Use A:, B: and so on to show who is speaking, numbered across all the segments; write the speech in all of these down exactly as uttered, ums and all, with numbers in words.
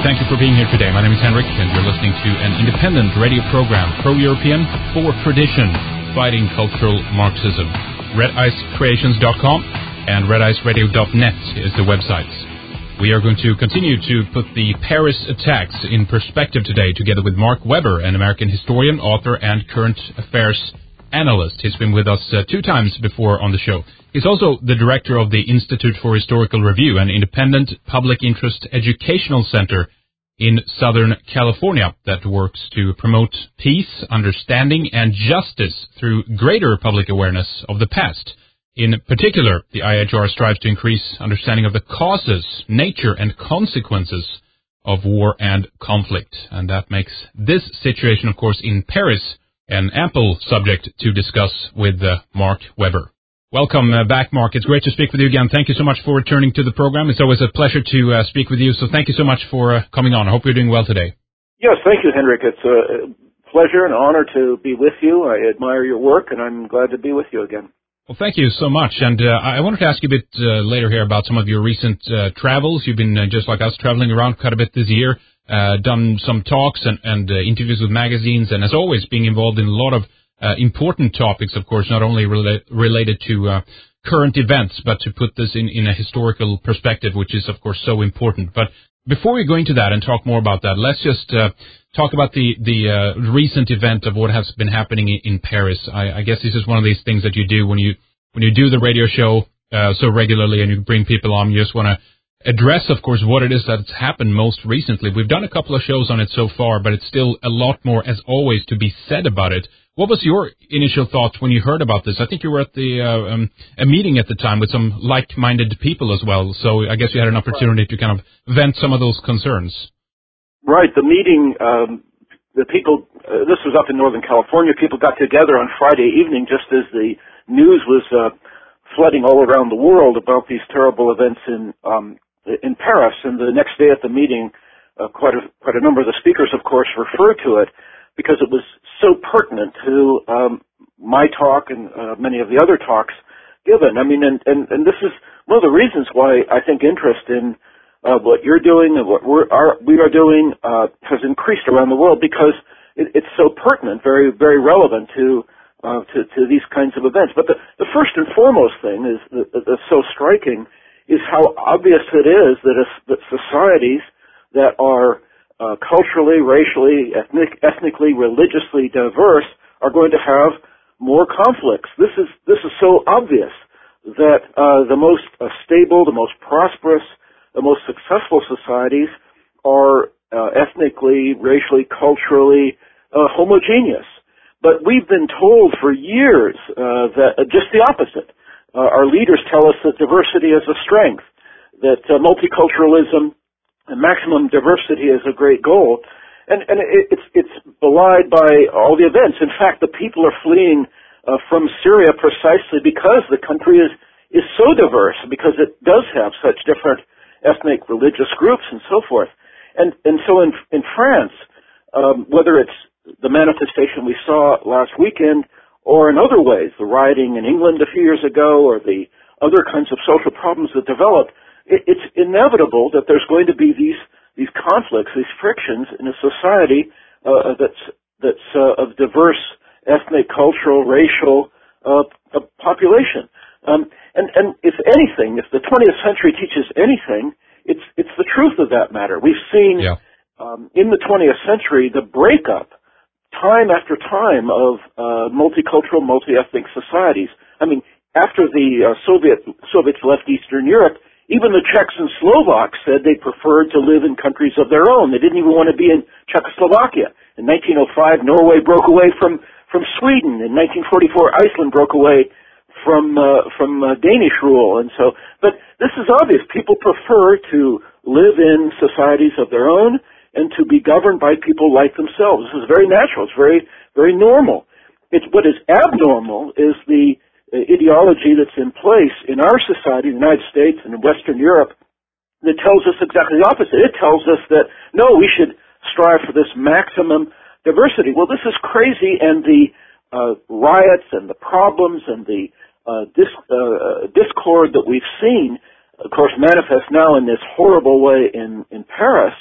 A: Thank you for being here today. My name is Henrik, and you're listening to an independent radio program, pro-European, for tradition, fighting cultural Marxism. red ice creations dot com and red ice radio dot net is the websites. We are going to continue to put the Paris attacks in perspective today, together with Mark Weber, an American historian, author, and current affairs analyst. He's been with us uh, two times before on the show. He's also the director of the Institute for Historical Review, an independent public interest educational center in Southern California that works to promote peace, understanding, and justice through greater public awareness of the past. In particular, the I H R strives to increase understanding of the causes, nature, and consequences of war and conflict. And that makes this situation, of course, in Paris, an ample subject to discuss with uh, Mark Weber. Welcome uh, back, Mark. It's great to speak with you again. Thank you so much for returning to the program. It's always a pleasure to uh, speak with you, so thank you so much for uh, coming on. I hope you're doing well today.
B: Yes, thank you, Henrik. It's a pleasure and honor to be with you. I admire your work, and I'm glad to be with you again.
A: Well, thank you so much. And uh, I wanted to ask you a bit uh, later here about some of your recent uh, travels. You've been, uh, just like us, traveling around quite a bit this year, uh, done some talks and, and uh, interviews with magazines, and as always, being involved in a lot of uh, important topics, of course, not only rela- related to uh, current events, but to put this in, in a historical perspective, which is, of course, so important. But before we go into that and talk more about that, let's just uh, talk about the, the uh, recent event of what has been happening in, in Paris. I, I guess this is one of these things that you do when you when you do the radio show uh, so regularly and you bring people on. You just want to address, of course, what it is that's happened most recently. We've done a couple of shows on it so far, but it's still a lot more, as always, to be said about it. What was your initial thoughts when you heard about this? I think you were at the uh, um, a meeting at the time with some like-minded people as well, so I guess you had an opportunity to kind of vent some of those concerns.
B: Right. The meeting, um, the people, uh, this was up in Northern California. People got together on Friday evening just as the news was uh, flooding all around the world about these terrible events in um, in Paris. And the next day at the meeting, uh, quite a quite a number of the speakers, of course, referred to it because it was so pertinent to um, my talk and uh, many of the other talks given. I mean, and, and, and this is one of the reasons why I think interest in uh, what you're doing and what we're, are, we are doing uh, has increased around the world because it, it's so pertinent, very very relevant to uh, to, to these kinds of events. But the, the first and foremost thing is that, that's so striking is how obvious it is that, if, that societies that are Uh, culturally, racially, ethnic, ethnically, religiously diverse are going to have more conflicts. This is this is so obvious that uh, the most uh, stable, the most prosperous, the most successful societies are uh, ethnically, racially, culturally uh, homogeneous. But we've been told for years uh, that uh, just the opposite. Uh, our leaders tell us that diversity is a strength, that uh, multiculturalism and maximum diversity is a great goal, and, and it, it's, it's belied by all the events. In fact, the people are fleeing uh, from Syria precisely because the country is, is so diverse, because it does have such different ethnic, religious groups and so forth. And, and so in, in France, um, whether it's the manifestation we saw last weekend or in other ways, the rioting in England a few years ago or the other kinds of social problems that developed, it's inevitable that there's going to be these these conflicts, these frictions in a society uh, that's that's uh, of diverse ethnic, cultural, racial uh, uh, population. Um, and and if anything, if the twentieth century teaches anything, it's it's the truth of that matter. We've seen
A: yeah.
B: um, in the twentieth century the breakup, time after time, of uh, multicultural, multi-ethnic societies. I mean, after the uh, Soviet Soviets left Eastern Europe, even the Czechs and Slovaks said they preferred to live in countries of their own. They didn't even want to be in Czechoslovakia. In nineteen oh five, Norway broke away from, from Sweden. In nineteen forty-four, Iceland broke away from uh, from uh, Danish rule. And so, but this is obvious. People prefer to live in societies of their own and to be governed by people like themselves. This is very natural. It's very very normal. It's what is abnormal is the ideology that's in place in our society, the United States and in Western Europe, that tells us exactly the opposite. It tells us that, no, we should strive for this maximum diversity. Well, this is crazy, and the uh, riots and the problems and the uh, dis- uh, discord that we've seen, of course, manifest now in this horrible way in, in Paris,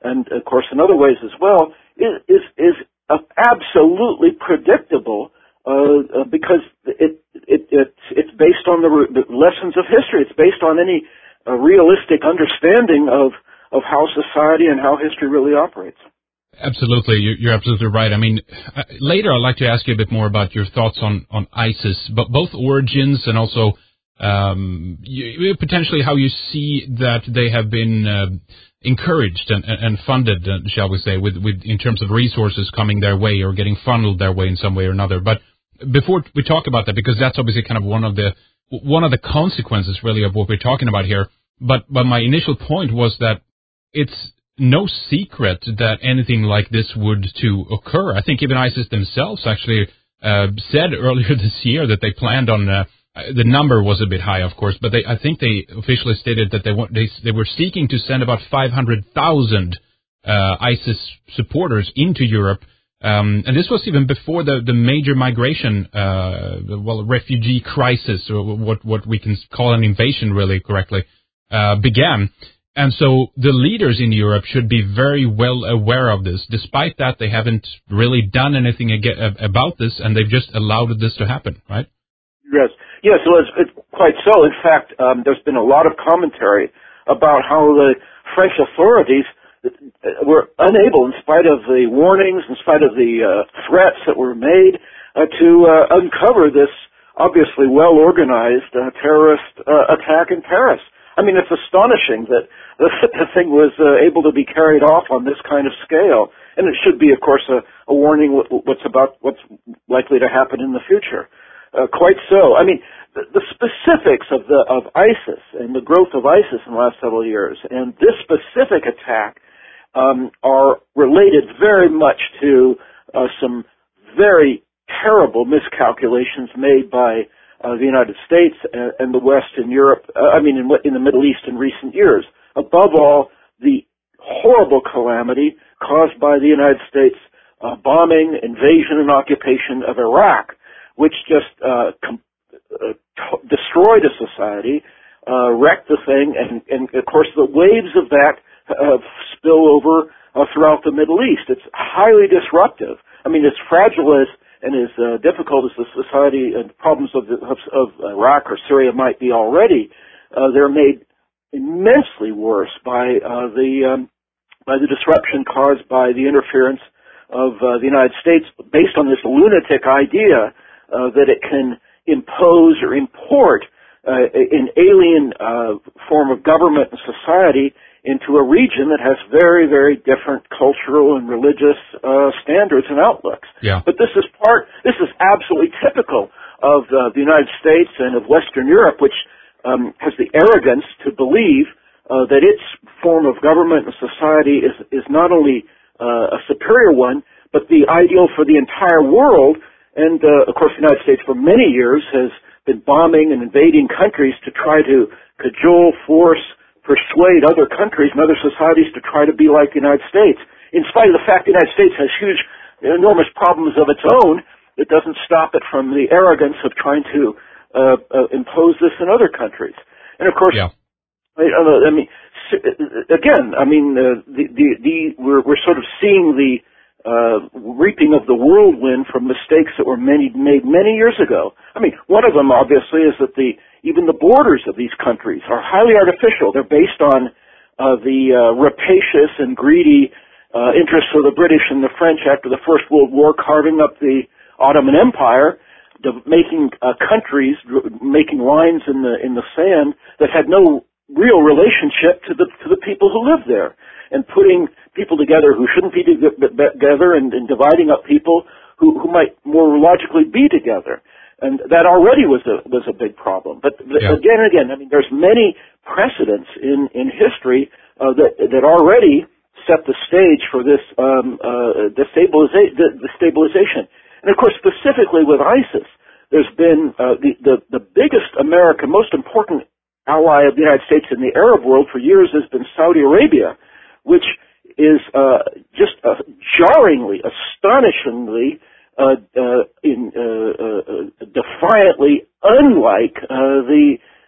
B: and of course in other ways as well, is is, is uh, absolutely predictable uh, uh, because it, it it it's based on the, re- the lessons of history. It's based on any uh, realistic understanding of of how society and how history really operates.
A: Absolutely, you're absolutely right. I mean, later I'd like to ask you a bit more about your thoughts on, on ISIS, but both origins and also um, you, potentially how you see that they have been uh, encouraged and, and funded, uh, shall we say, with, with in terms of resources coming their way or getting funneled their way in some way or another. But before we talk about that, because that's obviously kind of one of the one of the consequences really of what we're talking about here. But but my initial point was that it's no secret that anything like this would to occur. I think even ISIS themselves actually uh, said earlier this year that they planned on. Uh, the number was a bit high, of course, but they, I think they officially stated that they want, they, they were seeking to send about five hundred thousand uh, ISIS supporters into Europe, um, and this was even before the the major migration, uh, well, refugee crisis, or what what we can call an invasion, really correctly, uh, began. And so the leaders in Europe should be very well aware of this. Despite that, they haven't really done anything ag- about this, and they've just allowed this to happen, right?
B: Yes. Yes, well, it's, it's quite so. In fact, um, there's been a lot of commentary about how the French authorities were unable, in spite of the warnings, in spite of the uh, threats that were made, uh, to uh, uncover this obviously well-organized uh, terrorist uh, attack in Paris. I mean, it's astonishing that the, the thing was uh, able to be carried off on this kind of scale, and it should be, of course, a, a warning what's about what's likely to happen in the future. Uh, quite so. I mean, the, the specifics of the of ISIS and the growth of ISIS in the last several years, and this specific attack um, are related very much to uh, some very terrible miscalculations made by Uh, the United States and, and the West in Europe, uh, I mean in, in the Middle East in recent years. Above all, the horrible calamity caused by the United States uh, bombing, invasion, and occupation of Iraq, which just uh, com- uh, t- destroyed a society, uh, wrecked the thing, and, and of course the waves of that uh, spill over uh, throughout the Middle East. It's highly disruptive. I mean, as fragile as and as uh, difficult as the society and problems of, the, of, of Iraq or Syria might be already, uh, they're made immensely worse by uh, the um, by the disruption caused by the interference of uh, the United States, based on this lunatic idea uh, that it can impose or import uh, an alien uh, form of government and society into a region that has very, very different cultural and religious uh, standards and outlooks.
A: Yeah.
B: But this is part, this is absolutely typical of uh, the United States and of Western Europe, which um, has the arrogance to believe uh, that its form of government and society is, is not only uh, a superior one, but the ideal for the entire world. And, uh, of course, the United States for many years has been bombing and invading countries to try to cajole, force, persuade other countries and other societies to try to be like the United States. In spite of the fact the United States has huge, enormous problems of its own, it doesn't stop it from the arrogance of trying to uh, uh, impose this in other countries. And of course,
A: yeah.
B: I, I mean, again, I mean, uh, the, the, the, we're, we're sort of seeing the uh, reaping of the whirlwind from mistakes that were many, made many years ago. I mean, one of them, obviously, is that the even the borders of these countries are highly artificial. They're based on uh, the uh, rapacious and greedy uh, interests of the British and the French after the First World War, carving up the Ottoman Empire, de- making uh, countries, making lines in the in the sand that had no real relationship to the to the people who lived there, and putting people together who shouldn't be together, and, and dividing up people who, who might more logically be together. And that already was a was a big problem. But yeah. again and again, I mean, there's many precedents in in history uh, that that already set the stage for this um, uh, destabiliza- destabilization. And of course, specifically with ISIS, there's been uh, the, the the biggest American, most important ally of the United States in the Arab world for years has been Saudi Arabia, which is uh, just uh, jarringly, astonishingly. Uh, uh, in, uh, uh, defiantly unlike uh, the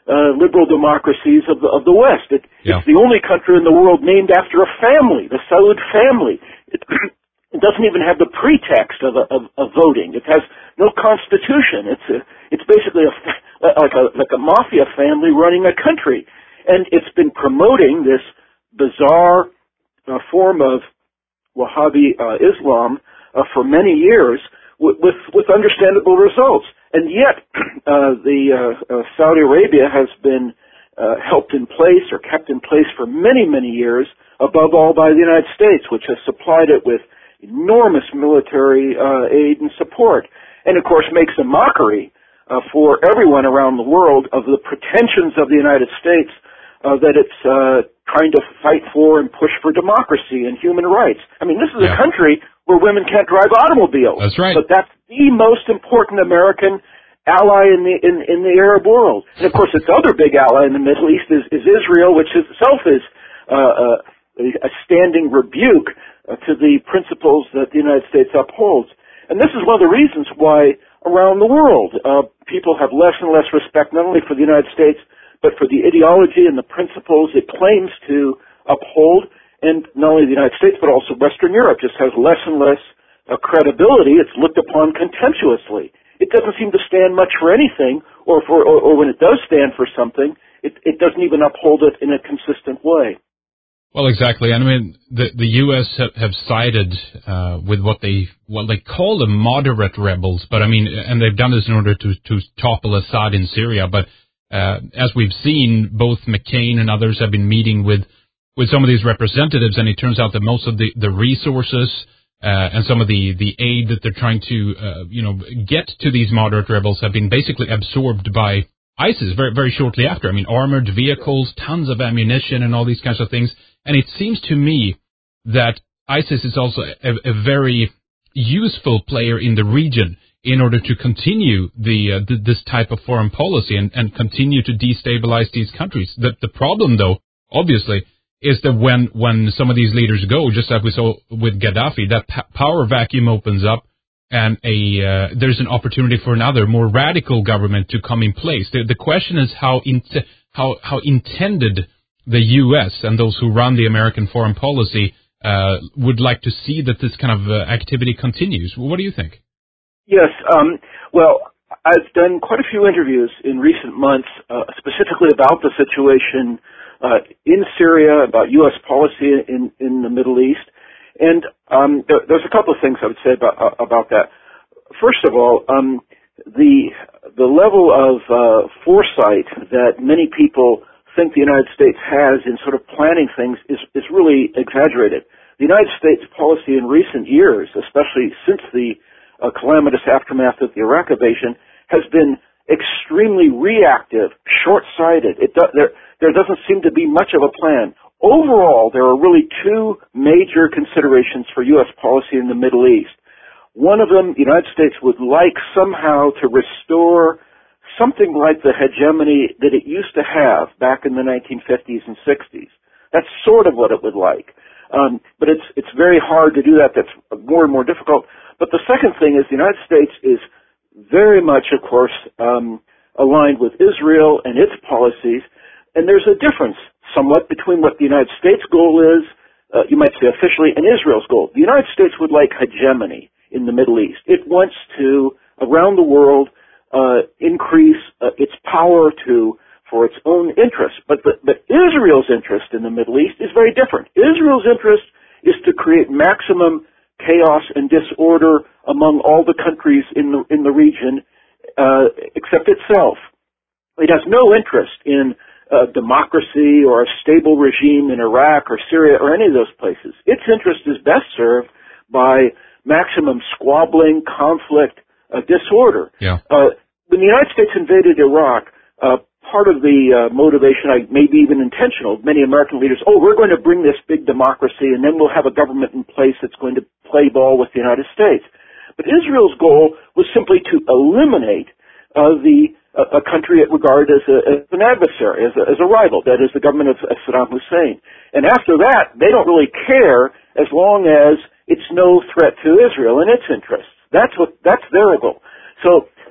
B: uh, liberal democracies of the, of the West. It,
A: yeah.
B: It's the only country in the world named after a family, the Saud family. It, it doesn't even have the pretext of, a, of, of voting. It has no constitution. It's a, it's basically a, like a like a mafia family running a country, and it's been promoting this bizarre uh, form of Wahhabi uh, Islam uh, for many years with, with with understandable results. And yet, uh, the uh, uh, Saudi Arabia has been uh, helped in place or kept in place for many, many years, above all by the United States, which has supplied it with enormous military uh, aid and support. And, of course, makes a mockery uh, for everyone around the world of the pretensions of the United States uh, that it's uh, trying to fight for and push for democracy and human rights. I mean, this is
A: yeah.
B: a country where women can't drive automobiles.
A: That's right.
B: But that's the most important American ally in the in, in the Arab world. And, of course, its other big ally in the Middle East is, is Israel, which itself is uh, a, a standing rebuke uh, to the principles that the United States upholds. And this is one of the reasons why around the world uh, people have less and less respect not only for the United States, but for the ideology and the principles it claims to uphold. And not only the United States, but also Western Europe just has less and less uh, credibility. It's looked upon contemptuously. It doesn't seem to stand much for anything, or for, or, or when it does stand for something, it, it doesn't even uphold it in a consistent way.
A: Well, exactly. And I mean, the the U S have, have sided uh, with what they what they call the moderate rebels, but I mean, and they've done this in order to to topple Assad in Syria. But uh, as we've seen, both McCain and others have been meeting with with some of these representatives, and it turns out that most of the the resources Uh, and some of the, the aid that they're trying to, uh, you know, get to these moderate rebels have been basically absorbed by ISIS very, very shortly after. I mean, armored vehicles, tons of ammunition and all these kinds of things. And it seems to me that ISIS is also a, a very useful player in the region in order to continue the, uh, the this type of foreign policy and, and continue to destabilize these countries. The, the problem, though, obviously, is that when, when some of these leaders go, just like we saw with Gaddafi, that p- power vacuum opens up and a uh, there's an opportunity for another, more radical government to come in place. The, the question is how, in- how how intended the U S and those who run the American foreign policy uh, would like to see that this kind of uh, activity continues. What do you think?
B: Yes, um, well, I've done quite a few interviews in recent months uh, specifically about the situation Uh, in Syria, about U S policy in, in the Middle East. And um, there, there's a couple of things I would say about, uh, about that. First of all, um, the the level of uh, foresight that many people think the United States has in sort of planning things is, is really exaggerated. The United States policy in recent years, especially since the uh, calamitous aftermath of the Iraq invasion, has been extremely reactive, short-sighted. It do, there, there doesn't seem to be much of a plan. Overall, there are really two major considerations for U S policy in the Middle East. One of them, the United States would like somehow to restore something like the hegemony that it used to have back in the nineteen fifties and sixties. That's sort of what it would like. Um, but it's it's very hard to do that. That's more and more difficult. But the second thing is the United States is very much, of course, um, aligned with Israel and its policies. And there's a difference somewhat between what the United States' goal is, uh, you might say officially, and Israel's goal. The United States would like hegemony in the Middle East. It wants to, around the world, uh, increase uh, its power to for its own interests. But, but but Israel's interest in the Middle East is very different. Israel's interest is to create maximum chaos and disorder among all the countries in the in the region, uh, except itself. It has no interest in Uh, democracy or a stable regime in Iraq or Syria or any of those places. Its interest is best served by maximum squabbling, conflict, uh, disorder.
A: Yeah.
B: Uh, when the United States invaded Iraq, uh, part of the uh, motivation, I, maybe even intentional, many American leaders, oh, we're going to bring this big democracy and then we'll have a government in place that's going to play ball with the United States. But Israel's goal was simply to eliminate uh, the a country it regarded as, a, as an adversary, as a, as a rival, that is the government of, of Saddam Hussein. And after that, they don't really care as long as it's no threat to Israel and its interests. That's what, that's their goal. So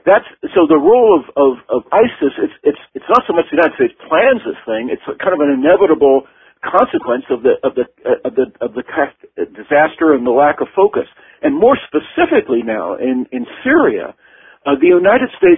B: that's so the role of, of, of ISIS. It's it's it's not so much the United States plans this thing. It's kind of an inevitable consequence of the of the uh, of the of the disaster and the lack of focus. And more specifically now in in Syria, uh, the United States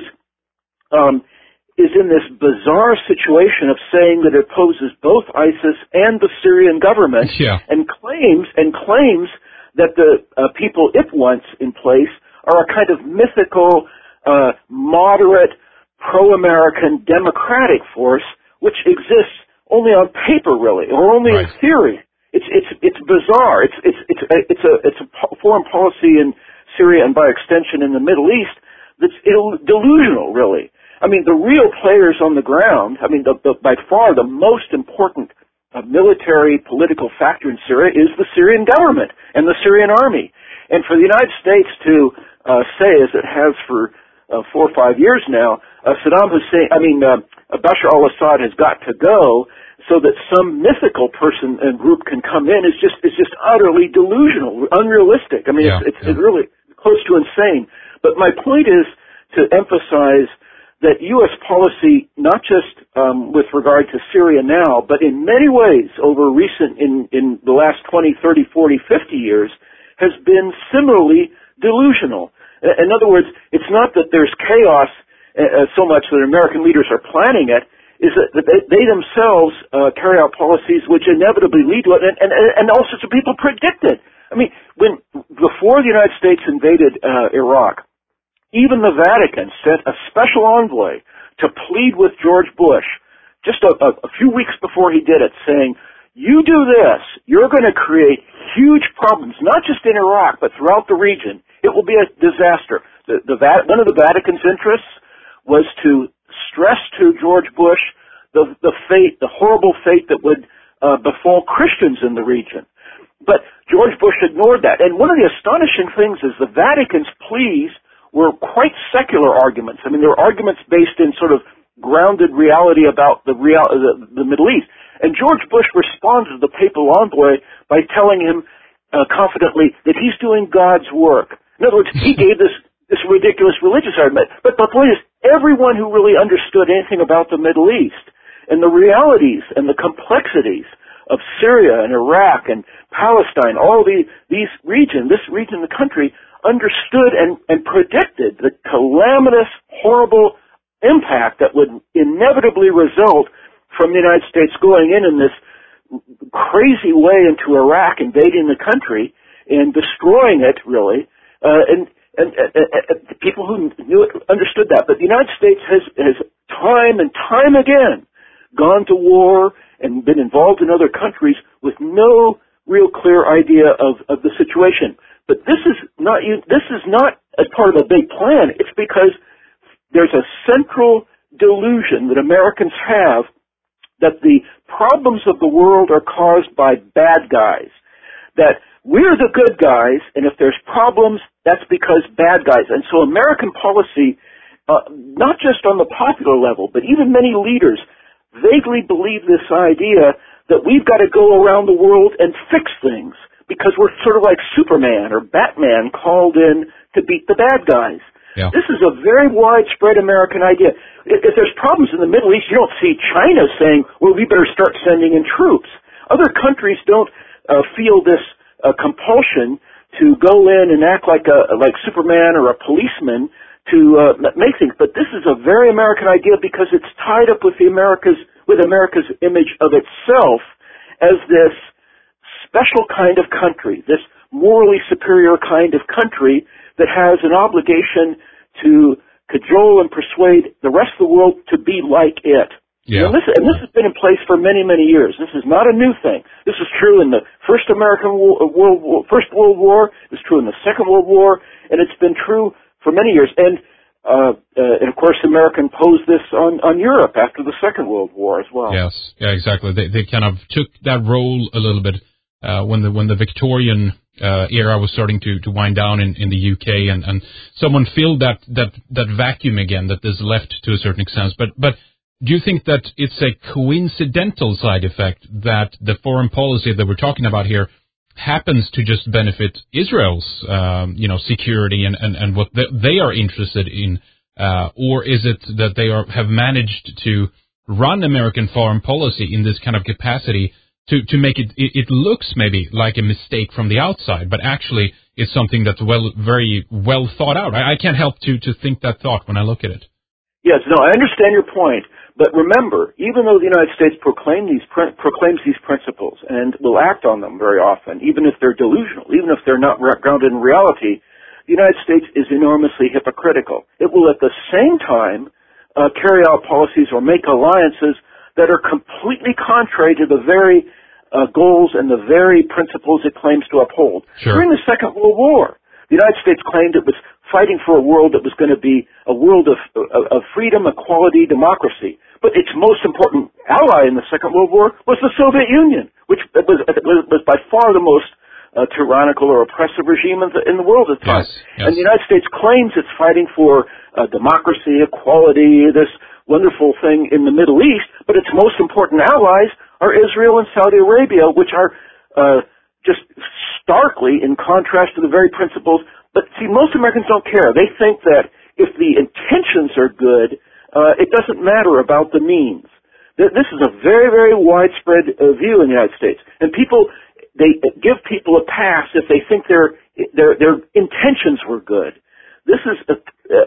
B: um, is in this bizarre situation of saying that it opposes both ISIS and the Syrian government,
A: yeah.
B: and claims and claims that the uh, people it wants in place are a kind of mythical, uh, moderate, pro-American democratic force which exists only on paper, really, or only
A: right.
B: in theory. It's it's it's bizarre. It's it's it's a, it's a it's a foreign policy in Syria and by extension in the Middle East that's Ill, delusional, really. I mean, the real players on the ground. I mean, the, the, by far the most important uh, military political factor in Syria is the Syrian government and the Syrian army. And for the United States to uh, say, as it has for uh, four or five years now, uh, Saddam Hussein, I mean, uh, Bashar al-Assad has got to go, so that some mythical person and group can come in is just is just utterly delusional, unrealistic. I mean,
A: yeah,
B: it's, it's,
A: yeah.
B: it's really close to insane. But my point is to emphasize that U S policy, not just um, with regard to Syria now, but in many ways over recent, in, in the last twenty, thirty, forty, fifty years, has been similarly delusional. In other words, it's not that there's chaos uh, so much that American leaders are planning it, is that they, they themselves uh, carry out policies which inevitably lead to it, and, and, and all sorts of people predict it. I mean, when before the United States invaded uh, Iraq, even the Vatican sent a special envoy to plead with George Bush just a, a, a few weeks before he did it, saying, you do this, you're going to create huge problems, not just in Iraq, but throughout the region. It will be a disaster. The, the, one of the Vatican's interests was to stress to George Bush the, the fate, the horrible fate that would uh, befall Christians in the region. But George Bush ignored that. And one of the astonishing things is the Vatican's pleas were quite secular arguments. I mean, they were arguments based in sort of grounded reality about the, real, the, the Middle East. And George Bush responded to the papal envoy by telling him uh, confidently that he's doing God's work. In other words, he gave this this ridiculous religious argument. But the point is, everyone who really understood anything about the Middle East and the realities and the complexities of Syria and Iraq and Palestine, all the, these region, this region of the country, understood and, and predicted the calamitous, horrible impact that would inevitably result from the United States going in in this crazy way into Iraq, invading the country and destroying it, really. Uh, and And, and, and people who knew it understood that. But the United States has, has time and time again gone to war and been involved in other countries with no real clear idea of, of the situation. But this is not this is not as part of a big plan. It's because there's a central delusion that Americans have that the problems of the world are caused by bad guys. That we're the good guys, and if there's problems, that's because bad guys. And so American policy, uh, not just on the popular level, but even many leaders vaguely believe this idea that we've got to go around the world and fix things because we're sort of like Superman or Batman called in to beat the bad guys.
A: Yeah.
B: This is a very widespread American idea. If there's problems in the Middle East, you don't see China saying, well, we better start sending in troops. Other countries don't uh, feel this a compulsion to go in and act like a like Superman or a policeman to uh, make things. But this is a very American idea because it's tied up with the America's with America's image of itself as this special kind of country, this morally superior kind of country that has an obligation to cajole and persuade the rest of the world to be like it.
A: Yeah.
B: And this, and this has been in place for many, many years. This is not a new thing. This is true in the first American World War, First World War. It's true in the Second World War, and it's been true for many years. And, uh, uh, and of course, America imposed this on, on Europe after the Second World War as well.
A: Yes, yeah, exactly. They they kind of took that role a little bit uh, when the when the Victorian uh, era was starting to, to wind down in, in the U K, and, and someone filled that, that that vacuum again that is left to a certain extent. But but. Do you think that it's a coincidental side effect that the foreign policy that we're talking about here happens to just benefit Israel's, um, you know, security and, and, and what they are interested in Uh, or is it that they are, have managed to run American foreign policy in this kind of capacity to, to make it, it, it looks maybe like a mistake from the outside, but actually it's something that's well, very well thought out. I, I can't help to, to think that thought when I look at it.
B: Yes, no, I understand your point, but remember, even though the United States proclaim these, proclaims these principles and will act on them very often, even if they're delusional, even if they're not grounded in reality, the United States is enormously hypocritical. It will at the same time uh, carry out policies or make alliances that are completely contrary to the very uh, goals and the very principles it claims to uphold.
A: Sure.
B: During the Second World War, the United States claimed it was fighting for a world that was going to be a world of, of, of freedom, equality, democracy. But its most important ally in the Second World War was the Soviet Union, which was, was, was by far the most uh, tyrannical or oppressive regime in the, in the world at the time.
A: Yes, yes.
B: And the United States claims it's fighting for uh, democracy, equality, this wonderful thing in the Middle East, but its most important allies are Israel and Saudi Arabia, which are uh, just starkly in contrast to the very principles. But see, most Americans don't care. They think that if the intentions are good, uh, it doesn't matter about the means. This is a very, very widespread uh, view in the United States. And people, they give people a pass if they think their their, their intentions were good. This is, uh,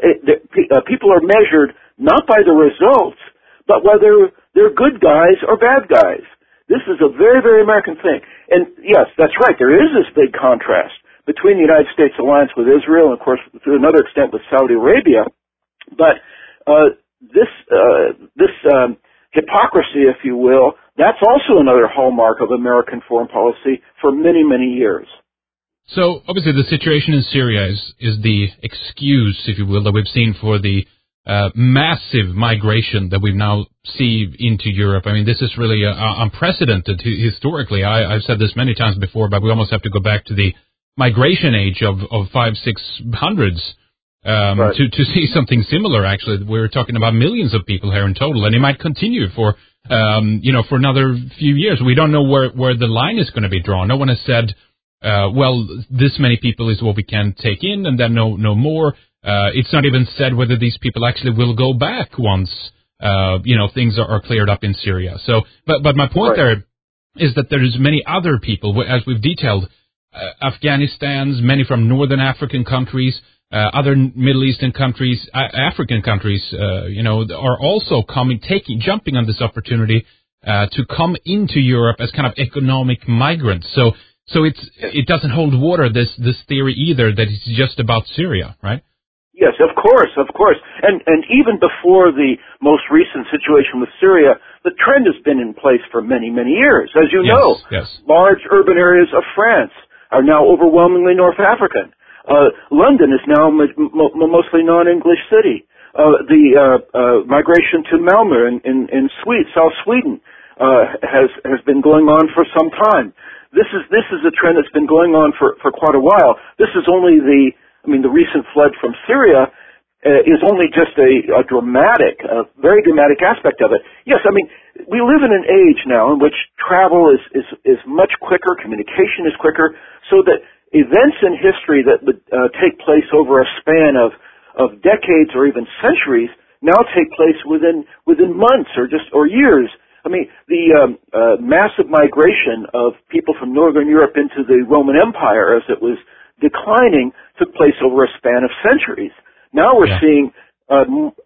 B: uh, uh, people are measured not by the results, but whether they're good guys or bad guys. This is a very, very American thing. And yes, that's right, there is this big contrast between the United States alliance with Israel and, of course, to another extent with Saudi Arabia. But uh, this uh, this um, hypocrisy, if you will, that's also another hallmark of American foreign policy for many, many years.
A: So, obviously, the situation in Syria is, is the excuse, if you will, that we've seen for the uh, massive migration that we now see into Europe. I mean, this is really uh, unprecedented historically. I, I've said this many times before, but we almost have to go back to the migration age of, of five, six hundreds um,
B: right.
A: to, to see something similar, actually. We're talking about millions of people here in total, and it might continue for, um, you know, for another few years. We don't know where, where the line is going to be drawn. No one has said, uh, well, this many people is what we can take in, and then no, no more. Uh, it's not even said whether these people actually will go back once, uh, you know, things are, are cleared up in Syria. So, but, but my point right. there is that there's many other people, as we've detailed, Uh, Afghanistan's, many from northern African countries, uh, other Middle Eastern countries, uh, African countries, uh, you know, are also coming, taking, jumping on this opportunity uh, to come into Europe as kind of economic migrants. So, so it's it doesn't hold water, this this theory either, that it's just about Syria, right?
B: Yes, of course, of course, and and even before the most recent situation with Syria, the trend has been in place for many, many years. As you
A: yes,
B: know,
A: yes.
B: large urban areas of France are now overwhelmingly North African. Uh, London is now a mo- mo- mostly non-English city. Uh, the uh, uh, migration to Malmö in, in, in Sweden, South Sweden uh, has has been going on for some time. This is this is a trend that's been going on for, for quite a while. This is only the, I mean, the recent flood from Syria uh, is only just a, a dramatic, a very dramatic aspect of it. Yes, I mean, we live in an age now in which travel is, is, is much quicker, communication is quicker, so that events in history that would uh, take place over a span of, of decades or even centuries now take place within within months or just or years. I mean, the um, uh, massive migration of people from Northern Europe into the Roman Empire as it was declining took place over a span of centuries. Now we're yeah. seeing uh,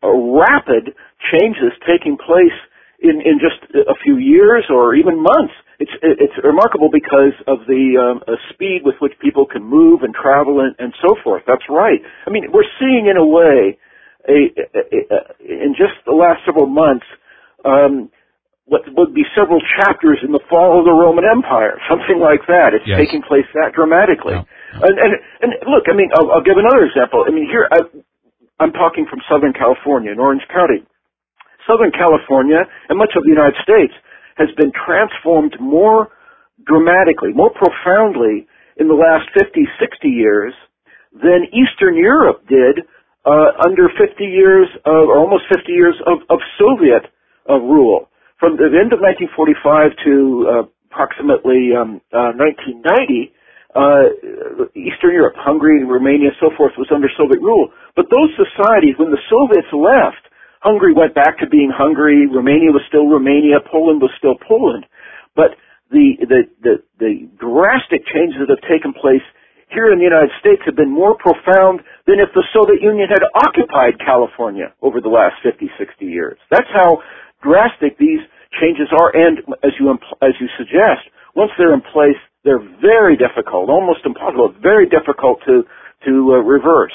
B: rapid changes taking place in, in just a few years or even months. It's it's remarkable because of the um, uh, speed with which people can move and travel and, and so forth. That's right. I mean, we're seeing in a way, a, a, a in just the last several months, um, what would be several chapters in the fall of the Roman Empire, something like that. It's yes. taking place that dramatically.
A: Yeah. Yeah.
B: And, and and look, I mean, I'll, I'll give another example. I mean, here I, I'm talking from Southern California, in Orange County. Southern California and much of the United States has been transformed more dramatically, more profoundly in the last fifty, sixty years than Eastern Europe did uh, under fifty years, of, or almost fifty years of, of Soviet uh, rule. From the end of nineteen forty-five to uh, approximately um, uh, nineteen ninety, uh, Eastern Europe, Hungary, Romania, so forth, was under Soviet rule. But those societies, when the Soviets left, Hungary went back to being Hungary, Romania was still Romania, Poland was still Poland. But the, the, the, the drastic changes that have taken place here in the United States have been more profound than if the Soviet Union had occupied California over the last fifty, sixty years. That's how drastic these changes are, and as you, impl- as you suggest, once they're in place, they're very difficult, almost impossible, very difficult to, to uh, reverse.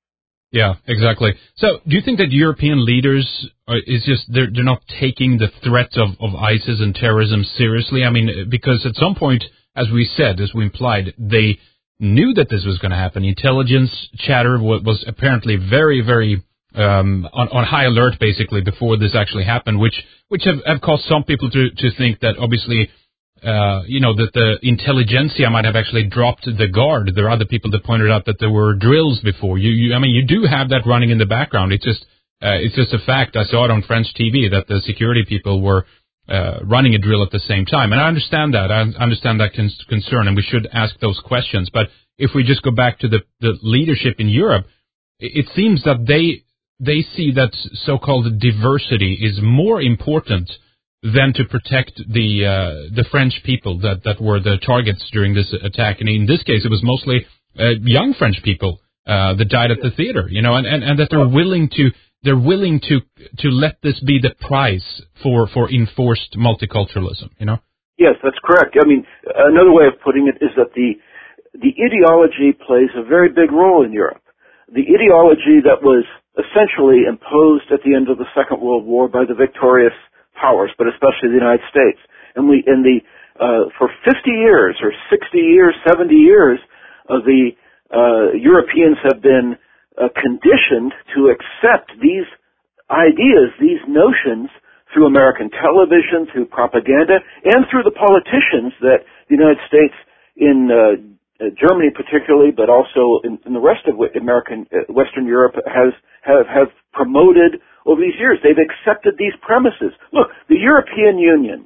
A: Yeah, exactly. So, do you think that European leaders are, is just they're they're not taking the threat of, of ISIS and terrorism seriously? I mean, because at some point, as we said, as we implied, they knew that this was going to happen. Intelligence chatter was, was apparently very, very um, on, on high alert, basically, before this actually happened, which which have, have caused some people to to think that obviously. Uh, you know, that the intelligentsia might have actually dropped the guard. There are other people that pointed out that there were drills before. You, you I mean, you do have that running in the background. It's just, uh, it's just a fact. I saw it on French T V that the security people were uh, running a drill at the same time. And I understand that. I understand that con- concern, and we should ask those questions. But if we just go back to the, the leadership in Europe, it, it seems that they they see that so-called diversity is more important than to protect the uh, the French people that, that were the targets during this attack. And in this case, it was mostly uh, young French people uh, that died at the theater, you know, and, and, and that they're willing to they're willing to to let this be the price for, for enforced multiculturalism, you know?
B: Yes, that's correct. I mean, another way of putting it is that the the ideology plays a very big role in Europe. The ideology that was essentially imposed at the end of the Second World War by the victorious powers, but especially the United States. And we, in the, uh, for fifty years or sixty years, seventy years, uh, the, uh, Europeans have been, uh, conditioned to accept these ideas, these notions through American television, through propaganda, and through the politicians that the United States in, uh, Germany particularly, but also in, in the rest of American, uh, Western Europe has, have, have promoted over these years. They've accepted these premises. Look, the European Union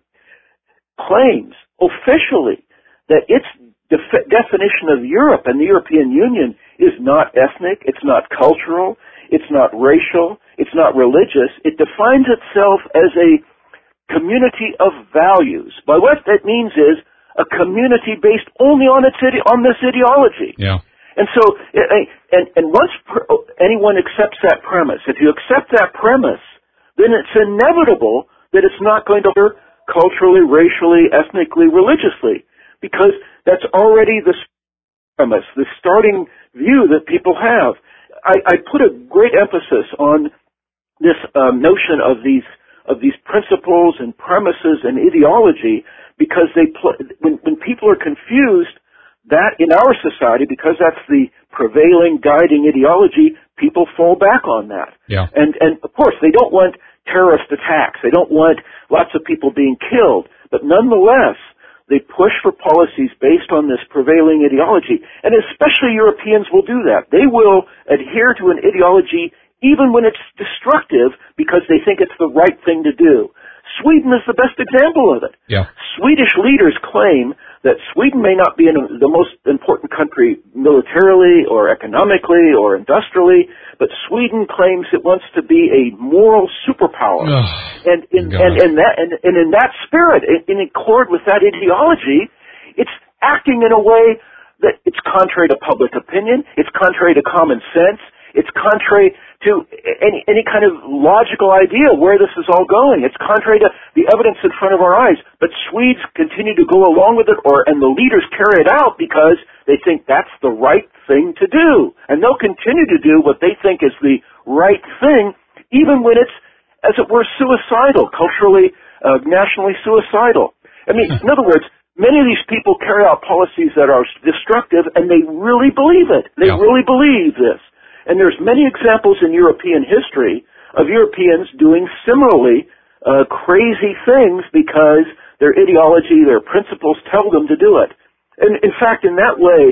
B: claims officially that its def- definition of Europe and the European Union is not ethnic, it's not cultural, it's not racial, it's not religious. It defines itself as a community of values. By what that means is a community based only on its ide- on this ideology.
A: Yeah.
B: And so, and, and once anyone accepts that premise, if you accept that premise, then it's inevitable that it's not going to hurt culturally, racially, ethnically, religiously, because that's already the premise, the starting view that people have. I, I put a great emphasis on this um, notion of these of these principles and premises and ideology because they pl- when, when people are confused. That, in our society, because that's the prevailing guiding ideology, people fall back on that.
A: Yeah.
B: And, and of course, they don't want terrorist attacks. They don't want lots of people being killed. But nonetheless, they push for policies based on this prevailing ideology. And especially Europeans will do that. They will adhere to an ideology even when it's destructive because they think it's the right thing to do. Sweden is the best example of it.
A: Yeah.
B: Swedish leaders claim that Sweden may not be in a, the most important country militarily or economically or industrially, but Sweden claims it wants to be a moral superpower.
A: Oh,
B: and, in, and, and, that, and, and in that spirit, in, in accord with that ideology, it's acting in a way that it's contrary to public opinion, it's contrary to common sense, it's contrary to any any kind of logical idea where this is all going. It's contrary to the evidence in front of our eyes. But Swedes continue to go along with it, or and the leaders carry it out because they think that's the right thing to do. And they'll continue to do what they think is the right thing, even when it's, as it were, suicidal, culturally, uh, nationally suicidal. I mean, in other words, many of these people carry out policies that are destructive, and they really believe it. They
A: Yeah.
B: really believe this. And there's many examples in European history of Europeans doing similarly uh, crazy things because their ideology, their principles tell them to do it. And in fact, in that way,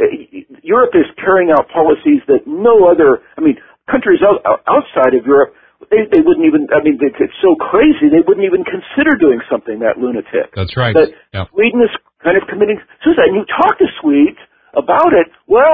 B: Europe is carrying out policies that no other, I mean, countries out, outside of Europe, they, they wouldn't even, I mean, it's so crazy, they wouldn't even consider doing something that lunatic.
A: That's right.
B: But
A: yeah.
B: Sweden is kind of committing suicide. And you talk to Swedes about it, well,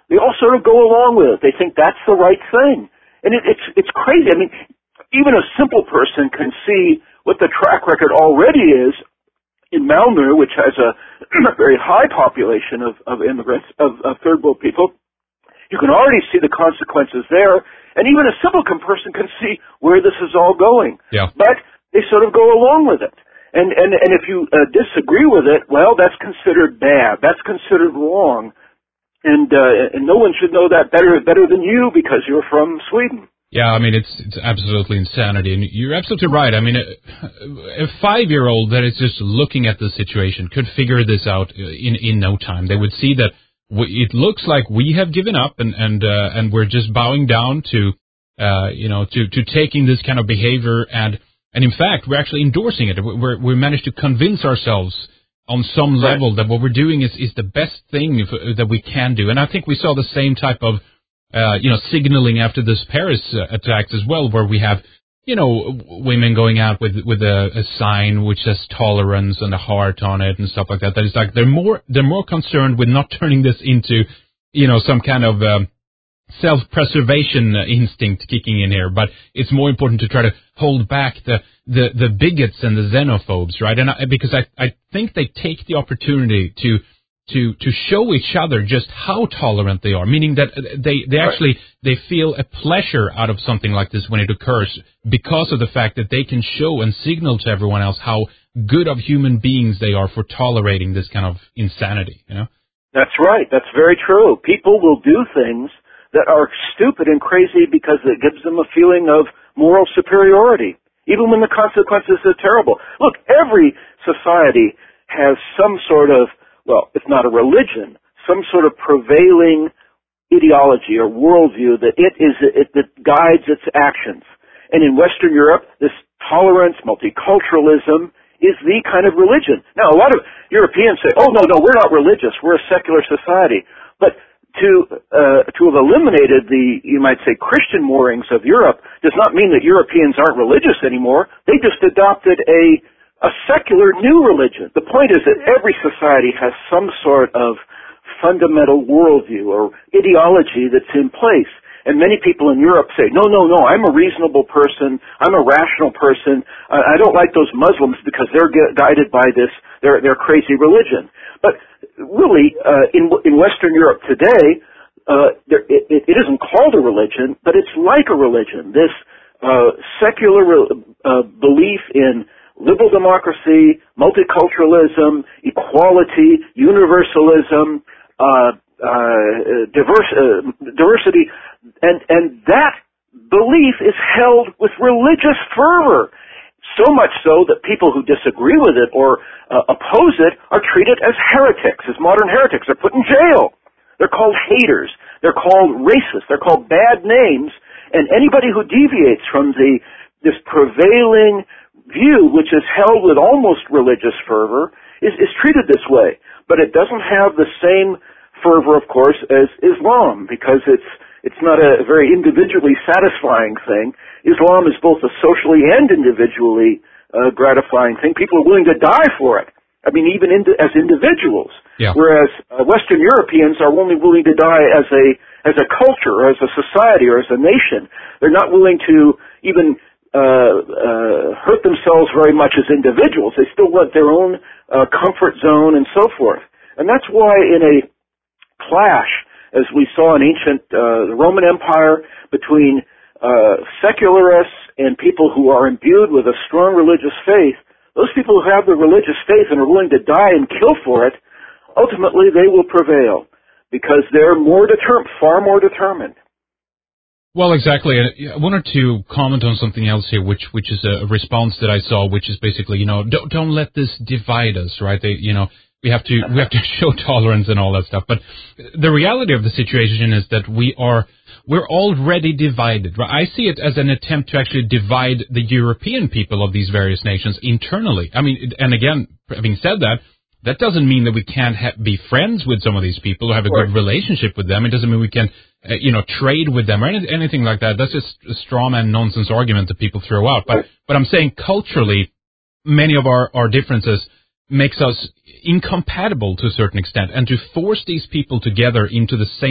B: they all sort of go along with it. They think that's the right thing. And it, it's, it's crazy. I mean, even a simple person can see what the track record already is in Malmö, which has a very high population of, of immigrants, of, of third world people. You can already see the consequences there, and even a simple person can see where this is all going.
A: Yeah.
B: But they sort of go along with it. And, and, and if you uh, disagree with it, well, that's considered bad. That's considered wrong. And, uh, and no one should know that better, better than you because you're from Sweden.
A: Yeah, I mean, it's it's absolutely insanity, and you're absolutely right. I mean, a, a five-year-old that is just looking at the situation could figure this out in, in no time. They would see that we, it looks like we have given up, and and uh, and we're just bowing down to, uh, you know, to, to taking this kind of behavior, and and in fact, we're actually endorsing it. We're we managed to convince ourselves on some level that what we're doing is is the best thing if, that we can do, and I think we saw the same type of. Uh, you know, signaling after this Paris uh, attacks as well, where we have, you know, women going out with with a, a sign which says tolerance and a heart on it and stuff like that. That is like they're more they're more concerned with not turning this into, you know, some kind of um, self-preservation instinct kicking in here. But it's more important to try to hold back the the, the bigots and the xenophobes, right? And I, because I I think they take the opportunity to. to to show each other just how tolerant they are, meaning that they, they actually, they feel a pleasure out of something like this when it occurs because of the fact that they can show and signal to everyone else how good of human beings they are for tolerating this kind of insanity, you know?
B: That's right. That's very true. People will do things that are stupid and crazy because it gives them a feeling of moral superiority, even when the consequences are terrible. Look, every society has some sort of well, if not a religion, some sort of prevailing ideology or worldview that it is it, that guides its actions. And in Western Europe, this tolerance, multiculturalism is the kind of religion. Now, a lot of Europeans say, "Oh no, no, we're not religious. We're a secular society." But to uh, to have eliminated the, you might say, Christian moorings of Europe does not mean that Europeans aren't religious anymore. They just adopted a A secular new religion. The point is that every society has some sort of fundamental worldview or ideology that's in place. And many people in Europe say, no, no, no, I'm a reasonable person. I'm a rational person. I don't like those Muslims because they're guided by this, their, their crazy religion. But really, uh, in, in Western Europe today, uh, there, it, it isn't called a religion, but it's like a religion. This uh, secular uh, belief in liberal democracy, multiculturalism, equality, universalism, uh, uh, diverse, uh, diversity, and, and that belief is held with religious fervor. So much so that people who disagree with it or uh, oppose it are treated as heretics, as modern heretics. They're put in jail. They're called haters. They're called racists. They're called bad names. And anybody who deviates from the this prevailing view, which is held with almost religious fervor, is, is treated this way. But it doesn't have the same fervor, of course, as Islam, because it's it's not a very individually satisfying thing. Islam is both a socially and individually uh, gratifying thing. People are willing to die for it. I mean, even in, as individuals.
A: Yeah. Whereas
B: uh, Western Europeans are only willing to die as a as a culture, or as a society, or as a nation. They're not willing to even Uh, uh, hurt themselves very much as individuals. They still want their own uh, comfort zone and so forth. And that's why in a clash, as we saw in ancient uh, the Roman Empire, between uh, secularists and people who are imbued with a strong religious faith, those people who have the religious faith and are willing to die and kill for it, ultimately they will prevail because they're more determined, far more determined.
A: Well, exactly. I wanted to comment on something else here, which which is a response that I saw, which is basically, you know, don't don't let this divide us, right? They, you know, we have to we have to show tolerance and all that stuff. But the reality of the situation is that we are we're already divided. Right? I see it as an attempt to actually divide the European people of these various nations internally. I mean, and again, having said that, that doesn't mean that we can't ha- be friends with some of these people or have a good relationship with them. It doesn't mean we can, uh, you know, trade with them or any, anything like that. That's just a straw man nonsense argument that people throw out. But but I'm saying culturally, many of our, our differences makes us incompatible to a certain extent. And to force these people together into the same